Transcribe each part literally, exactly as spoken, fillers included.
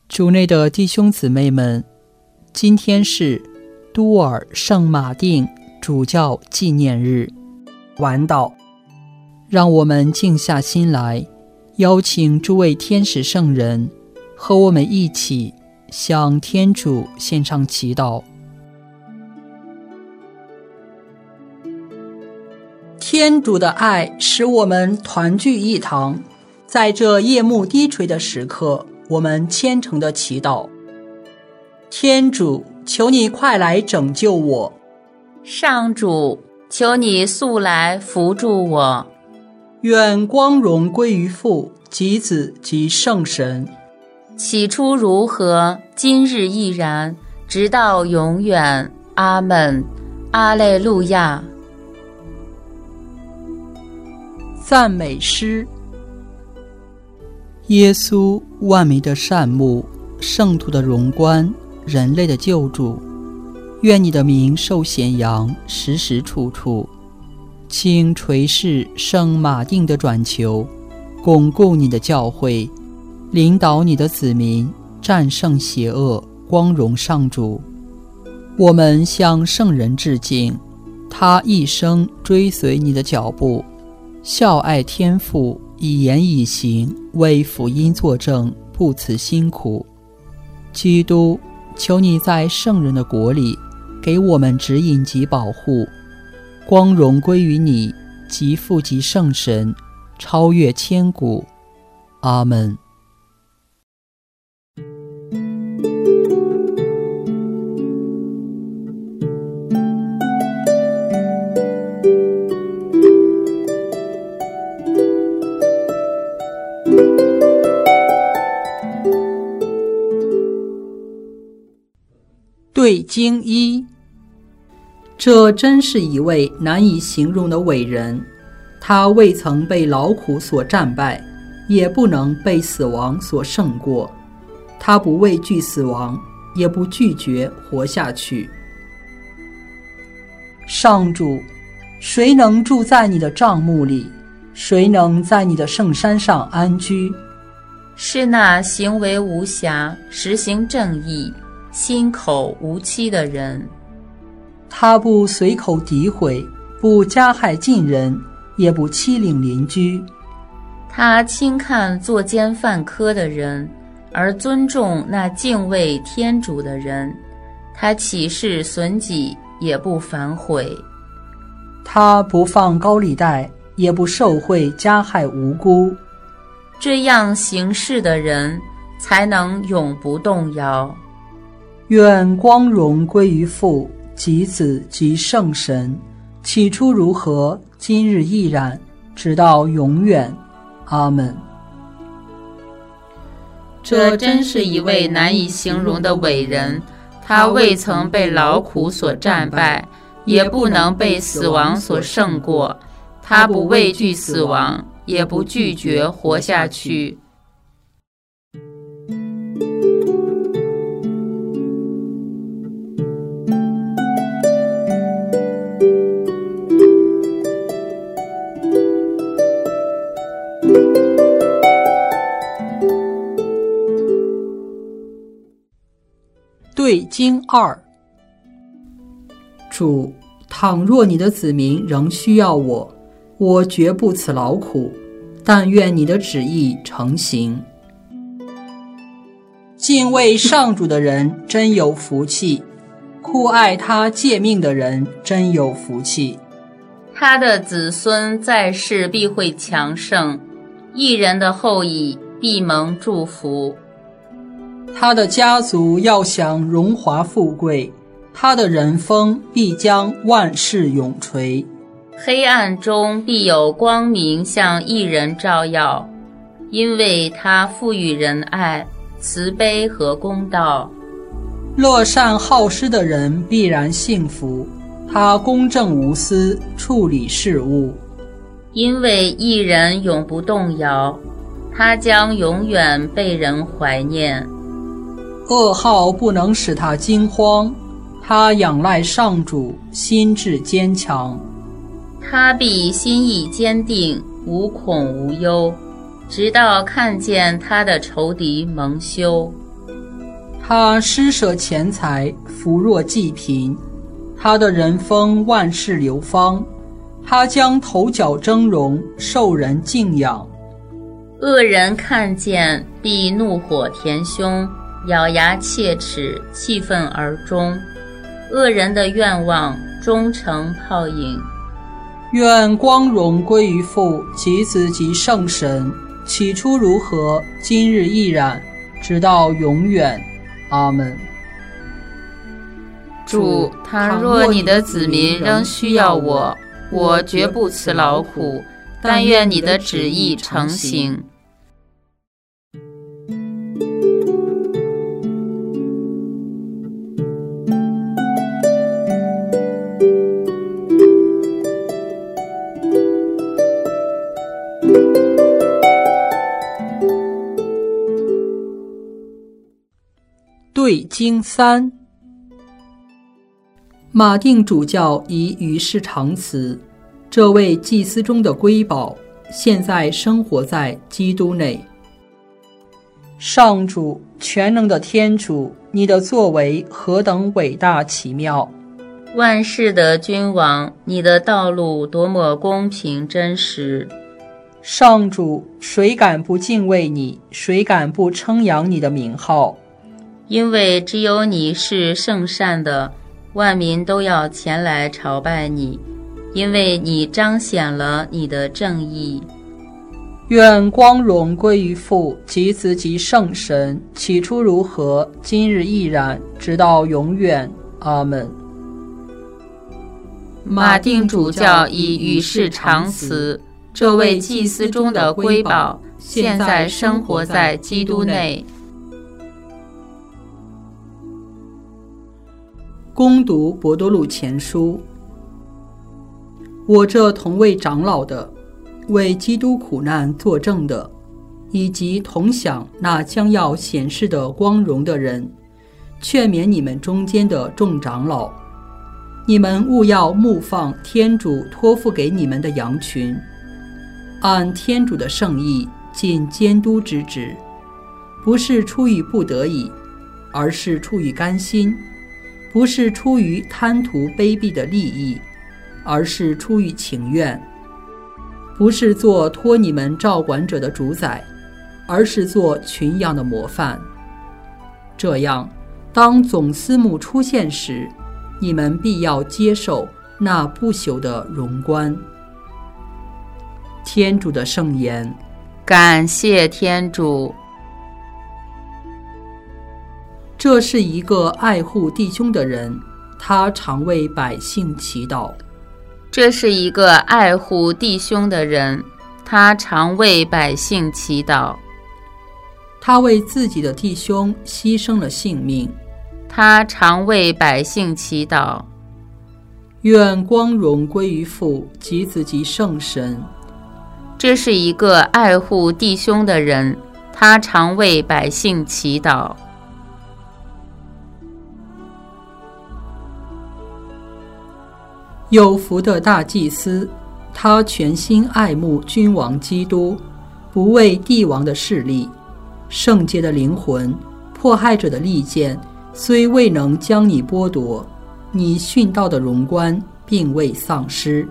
主内的弟兄姊妹们，今天是都尔圣马丁主教纪念日，晚祷。让我们静下心来，邀请诸位天使圣人和我们一起向天主献上祈祷。天主的爱使我们团聚一堂，在这夜幕低垂的时刻，我们虔诚的祈祷。天主，求你快来拯救我。 上主，求你速来扶助我。 愿光荣归于父及子及圣神。 起初如何，今日亦然，直到永远。阿们。阿肋路亚。 赞美诗。耶稣，万民的善牧，圣徒的荣冠，人类的救主，愿你的名受显扬，时时处处。请垂视圣马丁的转求，巩固你的教会，领导你的子民，战胜邪恶，光荣上主。我们向圣人致敬，他一生追随你的脚步，孝爱天父，以言以行，为福音作证，不辞辛苦。基督，求你在圣人的国里给我们指引及保护，光荣归于你，及父及圣神，超越千古。阿们。对经一，这真是一位难以形容的伟人。他未曾被劳苦所战败，也不能被死亡所胜过。他不畏惧死亡，也不拒绝活下去。上主，谁能住在你的帐幕里？谁能在你的圣山上安居？ 是那行为无瑕，实行正义，心口无欺的人。 他不随口诋毁，不加害近人，也不欺凌邻居。 他轻看作奸犯科的人，而尊重那敬畏天主的人。他起誓损己，也不反悔。 他不放高利贷，也不受贿加害无辜。 这样行事的人，才能永不动摇。 愿光荣归于父及子及圣神，起初如何，今日亦然，直到永远。阿们。 这真是一位难以形容的伟人，他未曾被劳苦所战败，也不能被死亡所胜过。他不畏惧死亡，也不拒绝活下去。 对经二。主，倘若你的子民仍需要我，我绝不辞劳苦，但愿你的旨意成行。敬畏上主的人真有福气，酷爱他诫命的人真有福气。 他的子孙在世必会强盛，义人的后裔必蒙祝福。 他的家族要享荣华富贵，他的人风必将万世永垂。 黑暗中必有光明向义人照耀，因为他赋予仁爱、慈悲和公道。 乐善好施的人必然幸福，他公正无私，处理事务。 因为义人永不动摇，他将永远被人怀念。 噩耗不能使他惊慌，他仰赖上主，心志坚强。 他必心意坚定，无恐无忧，直到看见他的仇敌蒙羞。 他施舍钱财，扶弱济贫，他的人风万世流芳，他将头角峥嵘，受人敬仰。 恶人看见，必怒火填胸，咬牙切齿，气愤而终。恶人的愿望终成泡影。 愿光荣归于父及子及圣神，起初如何，今日亦然，直到永远。阿们。 主，倘若你的子民仍需要我，我绝不辞劳苦，但愿你的旨意成行。 对经三，马定主教以与世长辞，这位祭司中的瑰宝，现在生活在基督内。上主，全能的天主，你的作为何等伟大奇妙！ 万世的君王，你的道路多么公平真实！ 上主，谁敢不敬畏你？谁敢不称扬你的名号？ 因为只有你是圣善的，万民都要前来朝拜你，因为你彰显了你的正义。 愿光荣归于父及子及圣神，起初如何，今日亦然，直到永远。阿们。 马定主教以与世长辞，这位祭司中的瑰宝，现在生活在基督内。 攻读伯多禄前书。我这同为长老的，为基督苦难作证的，以及同享那将要显示的光荣的人，劝勉你们中间的众长老，你们务要牧放天主托付给你们的羊群，按天主的圣意尽监督之职，不是出于不得已，而是出于甘心，不是出于贪图卑鄙的利益，而是出于情愿，不是做托你们照管者的主宰，而是做群羊的模范。这样，当总司牧出现时，你们必要接受那不朽的荣冠。天主的圣言。 感谢天主。 这是一个爱护弟兄的人，他常为百姓祈祷。 这是一个爱护弟兄的人，他常为百姓祈祷。 他为自己的弟兄牺牲了性命， 他常为百姓祈祷。 愿光荣归于父及子及圣神。 这是一个爱护弟兄的人，他常为百姓祈祷。 有福的大祭司，他全心爱慕君王基督，不为帝王的势力。圣洁的灵魂，迫害者的利剑，虽未能将你剥夺，你殉道的荣冠并未丧失。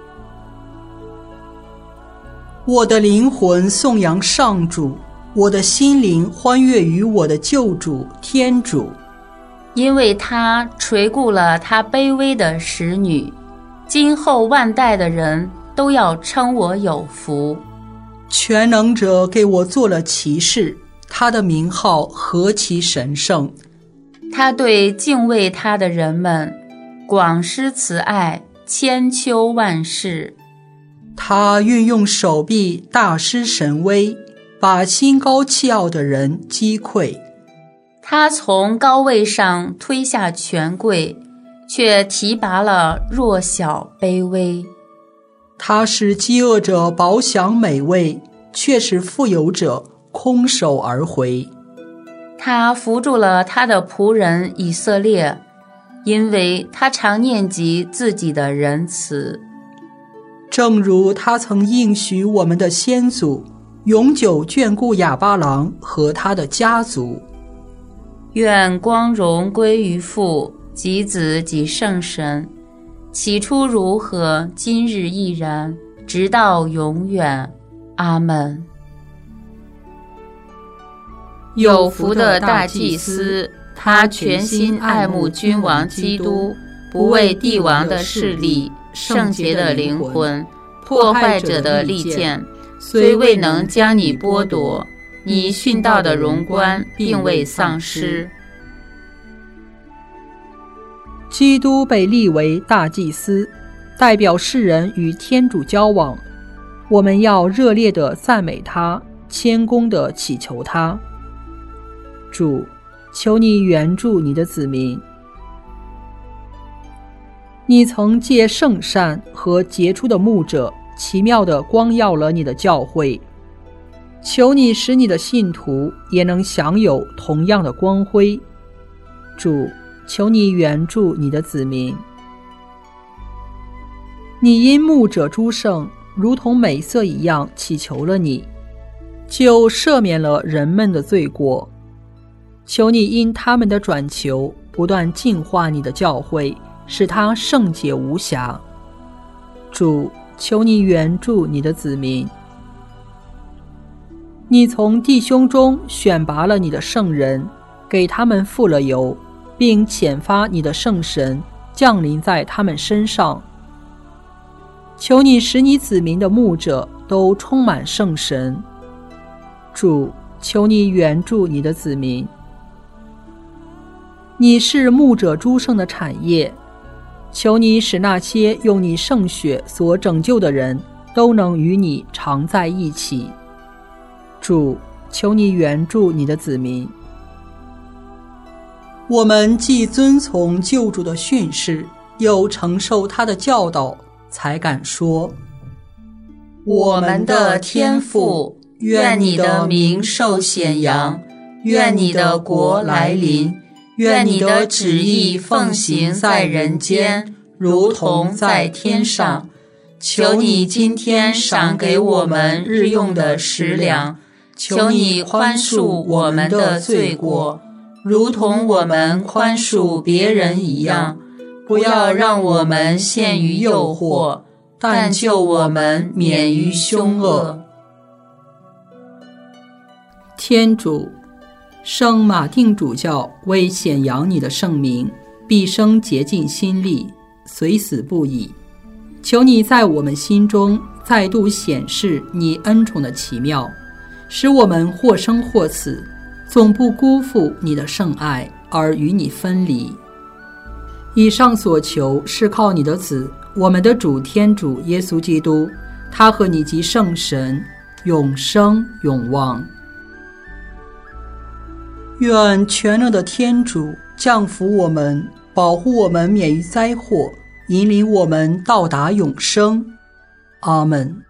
我的灵魂颂扬上主，我的心灵欢悦于我的救主天主， 因为他垂顾了他卑微的使女。今后万代的人都要称我有福。 全能者给我做了骑士，他的名号何其神圣！ 他对敬畏他的人们广施慈爱，千秋万世。 他运用手臂大施神威，把心高气傲的人击溃。 他从高位上推下权贵，却提拔了弱小卑微。 他使饥饿者饱享美味，却使富有者空手而回。 他扶助了他的仆人以色列，因为他常念及自己的仁慈。 正如他曾应许我们的先祖，永久眷顾亚巴郎和他的家族。 愿光荣归于父及子及圣神，起初如何，今日亦然，直到永远。阿们。有福的大祭司，他全心爱慕君王基督，不为帝王的势力、圣洁的灵魂、破坏者的利剑，虽未能将你剥夺，你殉道的荣冠并未丧失。 基督被立为大祭司，代表世人与天主交往。我们要热烈地赞美他，谦恭地祈求他。主，求你援助你的子民。你曾借圣善和杰出的牧者，奇妙地光耀了你的教会。求你使你的信徒也能享有同样的光辉。主，求你援助你的子民。你因牧者诸圣如同美色一样祈求了你，就赦免了人们的罪过。求你因他们的转求不断净化你的教会，使它圣洁无瑕。主，求你援助你的子民。你从弟兄中选拔了你的圣人，给他们付了油，并遣发你的圣神降临在他们身上。求你使你子民的牧者都充满圣神。主，求你援助你的子民。你是牧者诸圣的产业，求你使那些用你圣血所拯救的人都能与你常在一起。主，求你援助你的子民。我们既遵从救主的训示，又承受他的教导，才敢说： 我们的天父，愿你的名受显扬，愿你的国来临，愿你的旨意奉行在人间，如同在天上。求你今天赏给我们日用的食粮，求你宽恕我们的罪过，如同我们宽恕别人一样。不要让我们陷于诱惑，但救我们免于凶恶。 天主，圣马丁主教为显扬你的圣名，毕生竭尽心力，虽死不已。求你在我们心中再度显示你恩宠的奇妙，使我们或生或死，总不辜负你的圣爱而与你分离。以上所求是靠你的子，我们的主天主耶稣基督，他和你及圣神永生永旺。愿全能的天主降福我们，保护我们免于灾祸，引领我们到达永生。阿们。